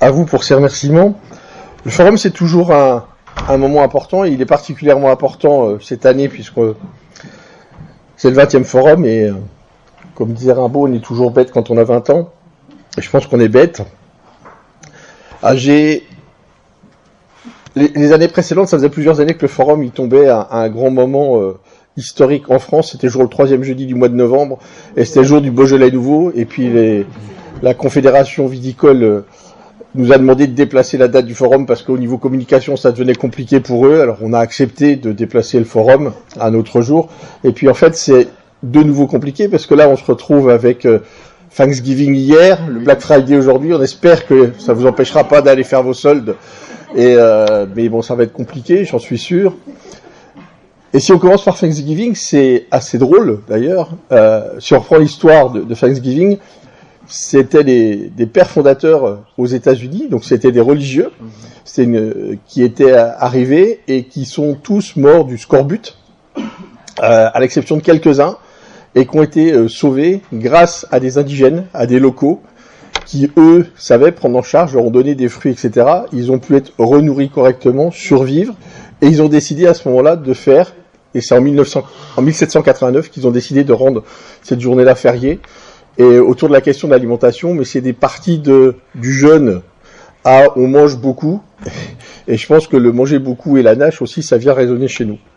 à vous pour ces remerciements. Le forum, c'est toujours un moment important, et il est particulièrement important cette année, puisque c'est le 20e forum, et comme disait Rimbaud, on est toujours bête quand on a 20 ans, et je pense qu'on est bête. Les années précédentes, ça faisait plusieurs années que le forum il tombait à un grand moment historique en France. C'était toujours le 3e jeudi du mois de novembre, et c'était le jour du Beaujolais nouveau, et puis la Confédération viticole nous a demandé de déplacer la date du forum parce qu'au niveau communication, ça devenait compliqué pour eux. Alors on a accepté de déplacer le forum à un autre jour. Et puis en fait, c'est de nouveau compliqué parce que là, on se retrouve avec Thanksgiving hier, le Black Friday aujourd'hui. On espère que ça vous empêchera pas d'aller faire vos soldes. Mais bon, ça va être compliqué, j'en suis sûr. Et si on commence par Thanksgiving, c'est assez drôle d'ailleurs. Si on reprend l'histoire de Thanksgiving, c'était des pères fondateurs aux États-Unis, donc c'était des religieux, qui étaient arrivés et qui sont tous morts du scorbut, à l'exception de quelques-uns, et qui ont été sauvés grâce à des indigènes, à des locaux, qui eux savaient prendre en charge, leur ont donné des fruits, etc. Ils ont pu être renourris correctement, survivre, et ils ont décidé à ce moment-là de faire, et c'est en 1789 qu'ils ont décidé de rendre cette journée-là fériée, et autour de la question de l'alimentation, mais c'est des parties du jeûne à on mange beaucoup, et je pense que le manger beaucoup et la nage aussi, ça vient résonner chez nous.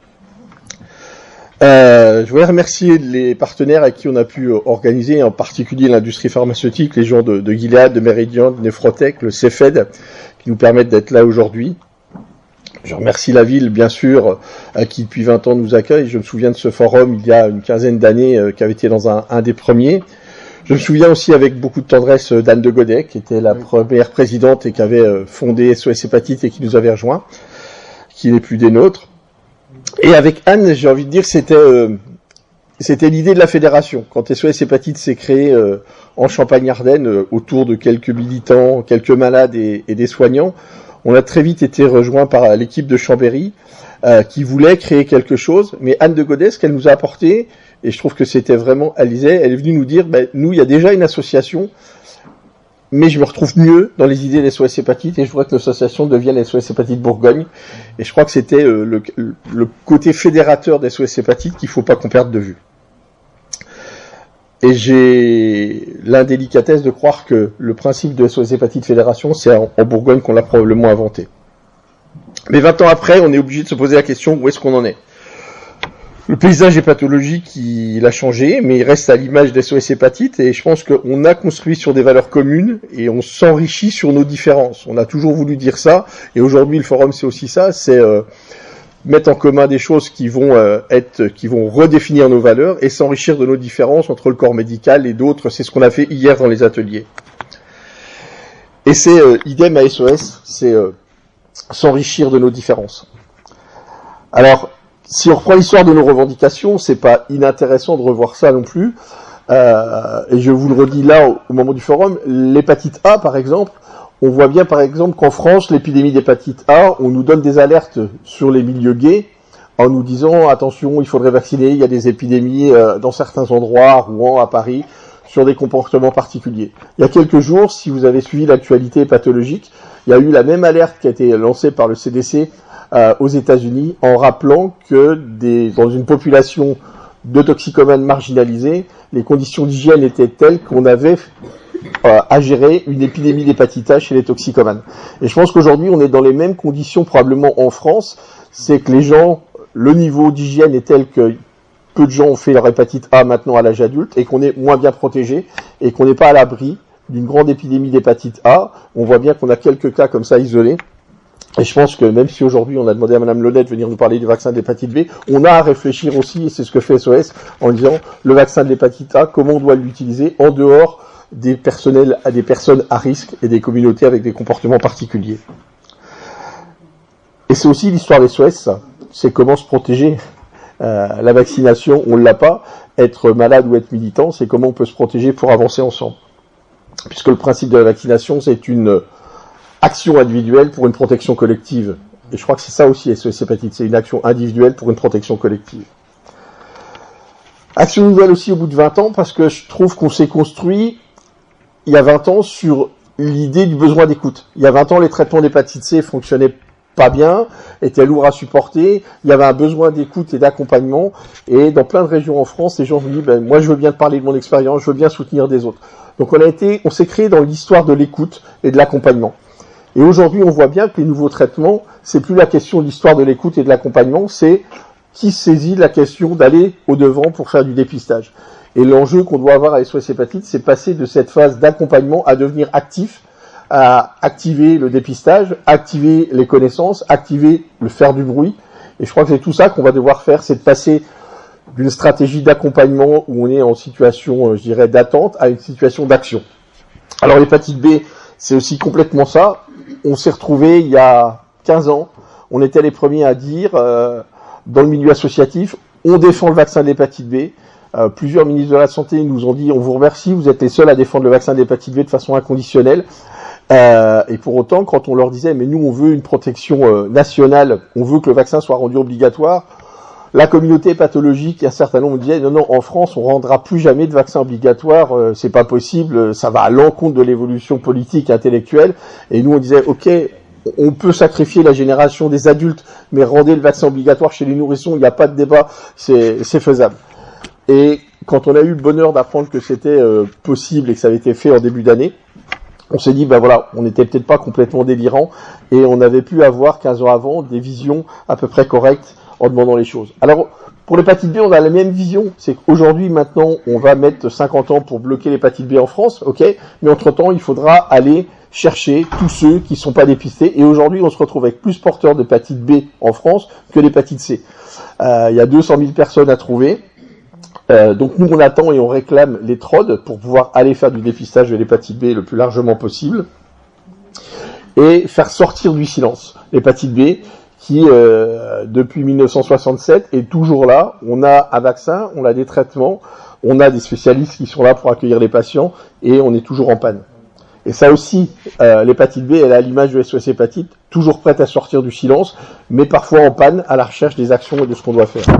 Je voudrais remercier les partenaires avec qui on a pu organiser, en particulier l'industrie pharmaceutique, les gens de Gilead, de Meridian, de Nefrotech, le CEFED, qui nous permettent d'être là aujourd'hui. Je remercie la ville, bien sûr, qui depuis 20 ans nous accueille. Je me souviens de ce forum il y a une quinzaine d'années, qui avait été dans un des premiers. Je me souviens aussi avec beaucoup de tendresse d'Anne de Godet, qui était la première présidente et qui avait fondé SOS Hépatite et qui nous avait rejoints, qui n'est plus des nôtres. Et avec Anne, j'ai envie de dire, c'était l'idée de la fédération. Quand SOS Hépatite s'est créé en Champagne-Ardenne, autour de quelques militants, quelques malades et des soignants, on a très vite été rejoints par l'équipe de Chambéry, qui voulait créer quelque chose. Mais Anne de Godet, ce qu'elle nous a apporté, et je trouve que c'était vraiment, elle est venue nous dire, nous, il y a déjà une association, mais je me retrouve mieux dans les idées des SOS Hépatite, et je voudrais que l'association devienne SOS Hépatite Bourgogne. Et je crois que c'était le côté fédérateur des SOS Hépatite qu'il faut pas qu'on perde de vue. Et j'ai l'indélicatesse de croire que le principe de SOS Hépatite Fédération, c'est en Bourgogne qu'on l'a probablement inventé. Mais 20 ans après, on est obligé de se poser la question, où est-ce qu'on en est ? Le paysage hépatologique, il a changé, mais il reste à l'image des SOS Hépatite, et je pense qu'on a construit sur des valeurs communes, et on s'enrichit sur nos différences. On a toujours voulu dire ça, et aujourd'hui le forum c'est aussi ça, c'est mettre en commun des choses qui vont redéfinir nos valeurs, et s'enrichir de nos différences entre le corps médical et d'autres. C'est ce qu'on a fait hier dans les ateliers. Et c'est idem à SOS, c'est s'enrichir de nos différences. Alors, si on reprend l'histoire de nos revendications, c'est pas inintéressant de revoir ça non plus. Et je vous le redis là au moment du forum, l'hépatite A par exemple, on voit bien par exemple qu'en France, l'épidémie d'hépatite A, on nous donne des alertes sur les milieux gays en nous disant attention, il faudrait vacciner, il y a des épidémies dans certains endroits, à Rouen, à Paris, sur des comportements particuliers. Il y a quelques jours, si vous avez suivi l'actualité pathologique, il y a eu la même alerte qui a été lancée par le CDC aux États-Unis, en rappelant que dans une population de toxicomanes marginalisés, les conditions d'hygiène étaient telles qu'on avait à gérer une épidémie d'hépatite A chez les toxicomanes. Et je pense qu'aujourd'hui, on est dans les mêmes conditions probablement en France, c'est que le niveau d'hygiène est tel que peu de gens ont fait leur hépatite A maintenant à l'âge adulte, et qu'on est moins bien protégé, et qu'on n'est pas à l'abri d'une grande épidémie d'hépatite A. On voit bien qu'on a quelques cas comme ça isolés. Et je pense que même si aujourd'hui on a demandé à Madame Launay de venir nous parler du vaccin de l'hépatite B, on a à réfléchir aussi, et c'est ce que fait SOS, en disant le vaccin de l'hépatite A, comment on doit l'utiliser en dehors des personnes à risque et des communautés avec des comportements particuliers. Et c'est aussi l'histoire des SOS, c'est comment se protéger. La vaccination, on ne l'a pas. Être malade ou être militant, c'est comment on peut se protéger pour avancer ensemble. Puisque le principe de la vaccination, c'est une action individuelle pour une protection collective. Et je crois que c'est ça aussi, SOS Hépatite, c'est une action individuelle pour une protection collective. Action nouvelle aussi au bout de 20 ans, parce que je trouve qu'on s'est construit, il y a 20 ans, sur l'idée du besoin d'écoute. Il y a 20 ans, les traitements d'hépatite C fonctionnaient pas bien, étaient lourds à supporter, il y avait un besoin d'écoute et d'accompagnement, et dans plein de régions en France, les gens me disent, moi je veux bien te parler de mon expérience, je veux bien soutenir des autres. Donc on s'est créé dans l'histoire de l'écoute et de l'accompagnement. Et aujourd'hui, on voit bien que les nouveaux traitements, c'est plus la question de l'histoire de l'écoute et de l'accompagnement, c'est qui saisit la question d'aller au-devant pour faire du dépistage. Et l'enjeu qu'on doit avoir à SOS Hépatite, c'est passer de cette phase d'accompagnement à devenir actif, à activer le dépistage, activer les connaissances, activer le faire du bruit. Et je crois que c'est tout ça qu'on va devoir faire, c'est de passer d'une stratégie d'accompagnement où on est en situation, je dirais, d'attente à une situation d'action. Alors l'hépatite B, c'est aussi complètement ça. On s'est retrouvés il y a 15 ans, on était les premiers à dire, dans le milieu associatif, on défend le vaccin de l'hépatite B. Plusieurs ministres de la Santé nous ont dit, on vous remercie, vous êtes les seuls à défendre le vaccin de l'hépatite B de façon inconditionnelle. Et pour autant, quand on leur disait, mais nous on veut une protection nationale, on veut que le vaccin soit rendu obligatoire, la communauté pathologique, un certain nombre disait, non, en France, on rendra plus jamais de vaccin obligatoire, c'est pas possible, ça va à l'encontre de l'évolution politique et intellectuelle. Et nous on disait, ok, on peut sacrifier la génération des adultes, mais rendez le vaccin obligatoire chez les nourrissons, il n'y a pas de débat, c'est faisable. Et quand on a eu le bonheur d'apprendre que c'était possible et que ça avait été fait en début d'année, on s'est dit, voilà, on n'était peut-être pas complètement délirant et on avait pu avoir 15 ans avant des visions à peu près correctes en demandant les choses. Alors, pour l'hépatite B, on a la même vision, c'est qu'aujourd'hui, maintenant, on va mettre 50 ans pour bloquer l'hépatite B en France, ok, mais entre-temps, il faudra aller chercher tous ceux qui ne sont pas dépistés, et aujourd'hui, on se retrouve avec plus porteurs d'hépatite B en France que l'hépatite C. Il y a 200 000 personnes à trouver, donc nous, on attend et on réclame les TROD pour pouvoir aller faire du dépistage de l'hépatite B le plus largement possible, et faire sortir du silence l'hépatite B, qui, depuis 1967, est toujours là. On a un vaccin, on a des traitements, on a des spécialistes qui sont là pour accueillir les patients, et on est toujours en panne. Et ça aussi, l'hépatite B, elle a l'image de SOS Hépatite, toujours prête à sortir du silence, mais parfois en panne, à la recherche des actions et de ce qu'on doit faire.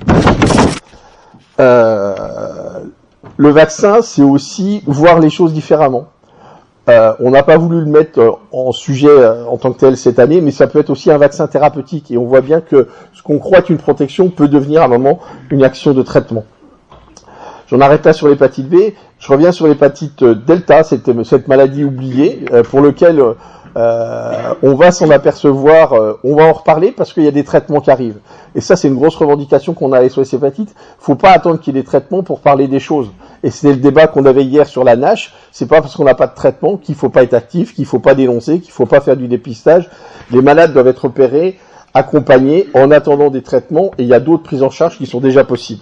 Le vaccin, c'est aussi voir les choses différemment. On n'a pas voulu le mettre en sujet en tant que tel cette année, mais ça peut être aussi un vaccin thérapeutique. Et on voit bien que ce qu'on croit être une protection peut devenir à un moment une action de traitement. J'en arrête là sur l'hépatite B. Je reviens sur l'hépatite Delta, cette maladie oubliée, pour laquelle on va s'en apercevoir, on va en reparler parce qu'il y a des traitements qui arrivent. Et ça, c'est une grosse revendication qu'on a à SOS Hépatite. Faut pas attendre qu'il y ait des traitements pour parler des choses. Et c'était le débat qu'on avait hier sur la NASH. C'est pas parce qu'on n'a pas de traitement qu'il faut pas être actif, qu'il faut pas dénoncer, qu'il faut pas faire du dépistage. Les malades doivent être opérés, accompagnés, en attendant des traitements, et il y a d'autres prises en charge qui sont déjà possibles.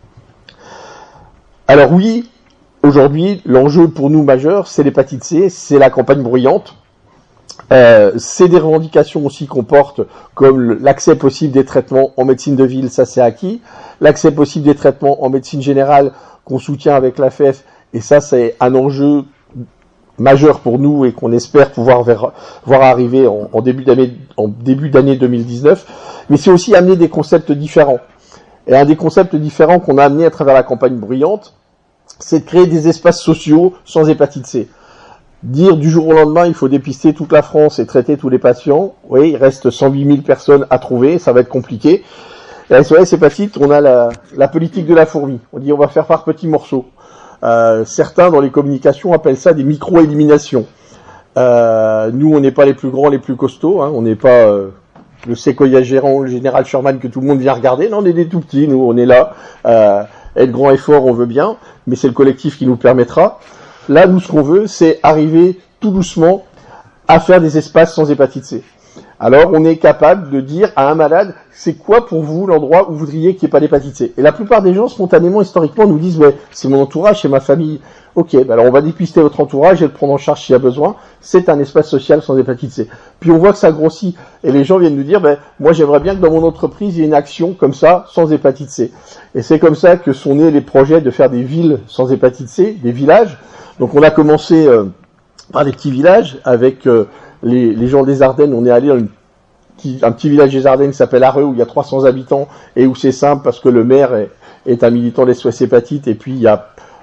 Alors oui, aujourd'hui, l'enjeu pour nous majeur, c'est l'hépatite C, c'est la campagne bruyante. C'est des revendications aussi qu'on porte, comme l'accès possible des traitements en médecine de ville, ça c'est acquis. L'accès possible des traitements en médecine générale, qu'on soutient avec l'AFF, et ça c'est un enjeu majeur pour nous et qu'on espère pouvoir voir arriver en début d'année 2019. Mais c'est aussi amener des concepts différents. Et un des concepts différents qu'on a amené à travers la campagne bruyante, c'est de créer des espaces sociaux sans hépatite C. Dire du jour au lendemain, il faut dépister toute la France et traiter tous les patients, oui, il reste 108 000 personnes à trouver, ça va être compliqué. Et à SOS Hépatite, on a la politique de la fourmi. On dit on va faire par petits morceaux. Certains dans les communications appellent ça des micro-éliminations. Nous, on n'est pas les plus grands, les plus costauds, hein, on n'est pas le séquoia gérant, le général Sherman que tout le monde vient regarder. Non, on est des tout petits, nous, on est là. Être grand et fort, on veut bien, mais c'est le collectif qui nous le permettra. Là, nous, ce qu'on veut, c'est arriver tout doucement à faire des espaces sans hépatite C. Alors, on est capable de dire à un malade, c'est quoi pour vous l'endroit où vous voudriez qu'il n'y ait pas d'hépatite C? Et la plupart des gens, spontanément, historiquement, nous disent, mais c'est mon entourage, c'est ma famille. Ok, alors on va dépister votre entourage et le prendre en charge s'il y a besoin. C'est un espace social sans hépatite C. Puis on voit que ça grossit. Et les gens viennent nous dire, moi j'aimerais bien que dans mon entreprise, il y ait une action comme ça, sans hépatite C. Et c'est comme ça que sont nés les projets de faire des villes sans hépatite C, des villages. Donc on a commencé par des petits villages avec les gens des Ardennes. On est allé dans un petit village des Ardennes qui s'appelle Areux, où il y a 300 habitants et où c'est simple parce que le maire est un militant de SOS Hépatite, et puis il y a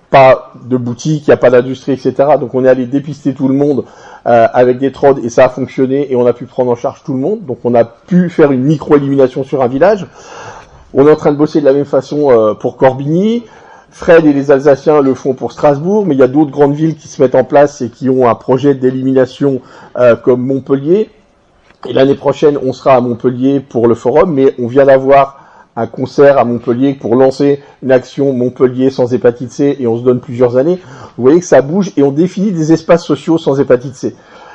pas de boutique, il n'y a pas d'industrie, etc. Donc on est allé dépister tout le monde avec des trodes et ça a fonctionné et on a pu prendre en charge tout le monde. Donc on a pu faire une micro-élimination sur un village. On est en train de bosser de la même façon pour Corbigny. Fred et les Alsaciens le font pour Strasbourg, mais il y a d'autres grandes villes qui se mettent en place et qui ont un projet d'élimination comme Montpellier. Et l'année prochaine, on sera à Montpellier pour le forum, mais on vient d'avoir un concert à Montpellier pour lancer une action Montpellier sans hépatite C et on se donne plusieurs années. Vous voyez que ça bouge et on définit des espaces sociaux sans hépatite C.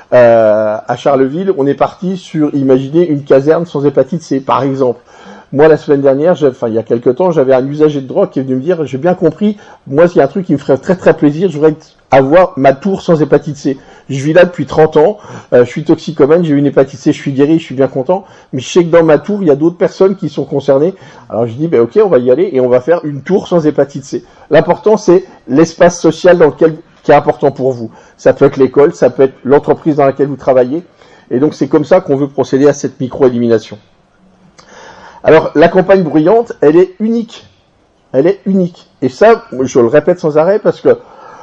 À Charleville, on est parti sur imaginer une caserne sans hépatite C, par exemple. Moi, la semaine dernière, il y a quelque temps, j'avais un usager de drogue qui est venu me dire, j'ai bien compris, moi, s'il y a un truc qui me ferait très très plaisir, je voudrais avoir ma tour sans hépatite C. Je vis là depuis 30 ans, je suis toxicomane, j'ai eu une hépatite C, je suis guéri, je suis bien content, mais je sais que dans ma tour, il y a d'autres personnes qui sont concernées. Alors je dis, ok, on va y aller et on va faire une tour sans hépatite C. L'important, c'est l'espace social qui est important pour vous. Ça peut être l'école, ça peut être l'entreprise dans laquelle vous travaillez, et donc c'est comme ça qu'on veut procéder à cette micro-élimination. Alors, la campagne bruyante, elle est unique. Elle est unique. Et ça, je le répète sans arrêt parce que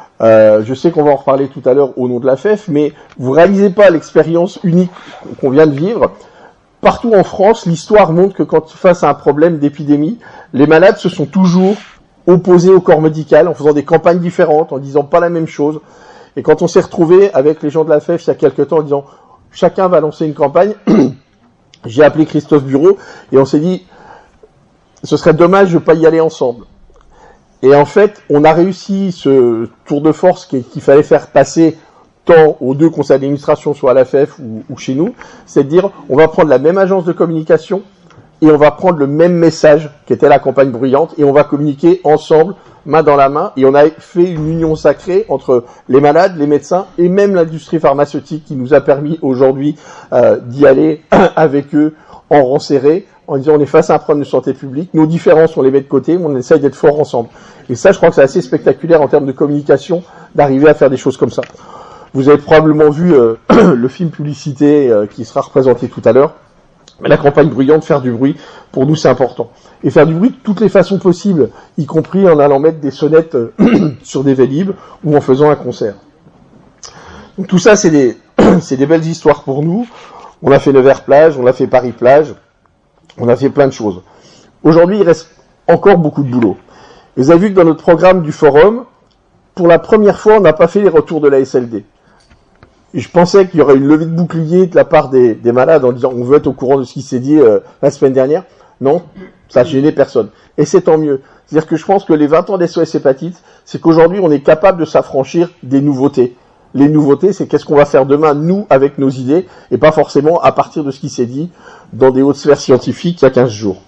je sais qu'on va en reparler tout à l'heure au nom de la FEF, mais vous réalisez pas l'expérience unique qu'on vient de vivre. Partout en France, l'histoire montre que quand face à un problème d'épidémie, les malades se sont toujours opposés au corps médical en faisant des campagnes différentes, en disant pas la même chose. Et quand on s'est retrouvé avec les gens de la FEF il y a quelque temps en disant chacun va lancer une campagne, j'ai appelé Christophe Bureau et on s'est dit ce serait dommage de pas y aller ensemble. Et en fait, on a réussi ce tour de force qu'il fallait faire passer tant aux deux conseils d'administration, soit à la FEF ou chez nous, c'est de dire on va prendre la même agence de communication et on va prendre le même message qui était la campagne bruyante et on va communiquer ensemble, main dans la main, et on a fait une union sacrée entre les malades, les médecins et même l'industrie pharmaceutique qui nous a permis aujourd'hui d'y aller avec eux en rang serré, en disant on est face à un problème de santé publique, nos différences on les met de côté, mais on essaye d'être forts ensemble. Et ça, je crois que c'est assez spectaculaire en termes de communication d'arriver à faire des choses comme ça. Vous avez probablement vu le film publicité qui sera représenté tout à l'heure. Mais la campagne bruyante, faire du bruit, pour nous c'est important. Et faire du bruit de toutes les façons possibles, y compris en allant mettre des sonnettes sur des Vélib ou en faisant un concert. Donc tout ça, c'est des belles histoires pour nous. On a fait Nevers-Plage, on a fait Paris-Plage, on a fait plein de choses. Aujourd'hui, il reste encore beaucoup de boulot. Et vous avez vu que dans notre programme du forum, pour la première fois, on n'a pas fait les retours de la SLD. Et je pensais qu'il y aurait une levée de bouclier de la part des malades en disant on veut être au courant de ce qui s'est dit la semaine dernière. Non, ça a gêné personne. Et c'est tant mieux. C'est-à-dire que je pense que les 20 ans d'SOS Hépatite, c'est qu'aujourd'hui on est capable de s'affranchir des nouveautés. Les nouveautés, c'est qu'est-ce qu'on va faire demain, nous, avec nos idées, et pas forcément à partir de ce qui s'est dit dans des hautes sphères scientifiques il y a 15 jours.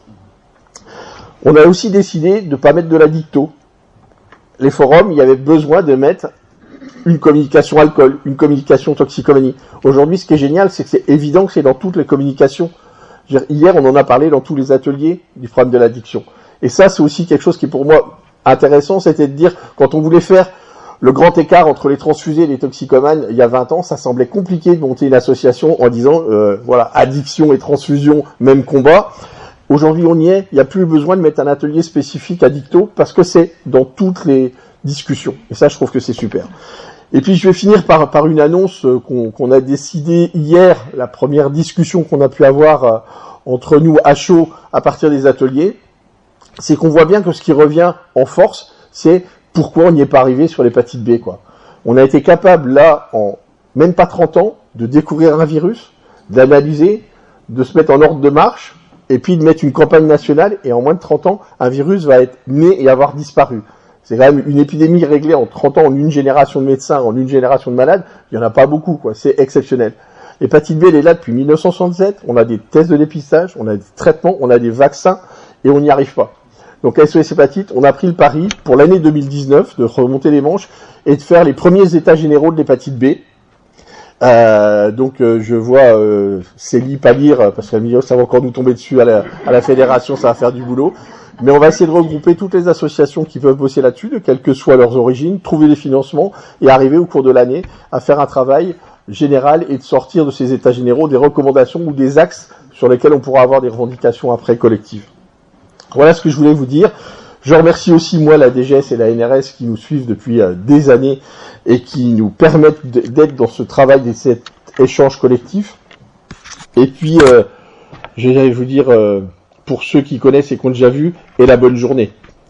On a aussi décidé de ne pas mettre de la dicto. Les forums, il y avait besoin de mettre une communication alcool, une communication toxicomanie. Aujourd'hui, ce qui est génial, c'est que c'est évident que c'est dans toutes les communications. Hier, on en a parlé dans tous les ateliers du problème de l'addiction. Et ça, c'est aussi quelque chose qui est pour moi intéressant, c'était de dire, quand on voulait faire le grand écart entre les transfusés et les toxicomanes, il y a 20 ans, ça semblait compliqué de monter une association en disant, voilà, addiction et transfusion, même combat. Aujourd'hui, on y est, il n'y a plus besoin de mettre un atelier spécifique addicto, parce que c'est dans toutes les discussions. Et ça, je trouve que c'est super. Et puis, je vais finir par une annonce qu'on a décidé hier, la première discussion qu'on a pu avoir entre nous à chaud à partir des ateliers, c'est qu'on voit bien que ce qui revient en force, c'est pourquoi on n'y est pas arrivé sur l'hépatite B, quoi. On a été capable, là, en même pas 30 ans, de découvrir un virus, d'analyser, de se mettre en ordre de marche, et puis de mettre une campagne nationale, et en moins de 30 ans, un virus va être né et avoir disparu. C'est quand même une épidémie réglée en 30 ans, en une génération de médecins, en une génération de malades. Il y en a pas beaucoup, quoi. C'est exceptionnel. L'hépatite B, elle est là depuis 1967. On a des tests de dépistage, on a des traitements, on a des vaccins, et on n'y arrive pas. Donc, à SOS Hépatite, on a pris le pari, pour l'année 2019, de remonter les manches et de faire les premiers états généraux de l'hépatite B. Donc, je vois Célie pas lire, parce que ça va encore nous tomber dessus à la fédération, ça va faire du boulot. Mais on va essayer de regrouper toutes les associations qui peuvent bosser là-dessus, de quelles que soient leurs origines, trouver les financements et arriver au cours de l'année à faire un travail général et de sortir de ces états généraux des recommandations ou des axes sur lesquels on pourra avoir des revendications après collectives. Voilà ce que je voulais vous dire. Je remercie aussi, moi, la DGS et la NRS qui nous suivent depuis des années et qui nous permettent d'être dans ce travail, de cet échange collectif. Et puis, je vais vous dire, pour ceux qui connaissent et qui ont déjà vu, et la bonne journée.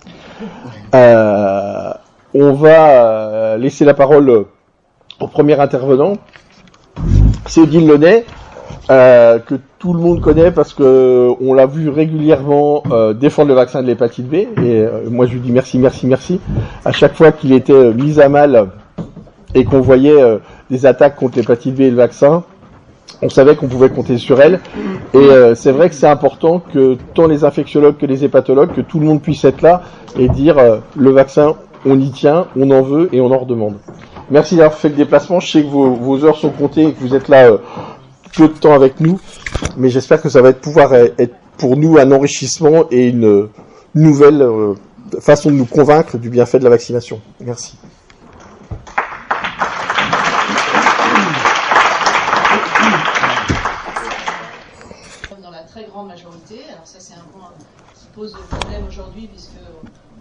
On va laisser la parole au premier intervenant. C'est Odile Launay, que tout le monde connaît parce que on l'a vu régulièrement défendre le vaccin de l'hépatite B. Et moi, je lui dis merci. À chaque fois qu'il était mis à mal et qu'on voyait des attaques contre l'hépatite B et le vaccin, on savait qu'on pouvait compter sur elle. Et c'est vrai que c'est important que tant les infectiologues que les hépatologues, que tout le monde puisse être là et dire le vaccin, on y tient, on en veut et on en redemande. Merci d'avoir fait le déplacement. Je sais que vos heures sont comptées et que vous êtes là peu de temps avec nous, mais j'espère que ça va pouvoir être pour nous un enrichissement et une nouvelle façon de nous convaincre du bienfait de la vaccination. Merci. Dans la très grande majorité, alors ça c'est un point qui pose problème aujourd'hui puisque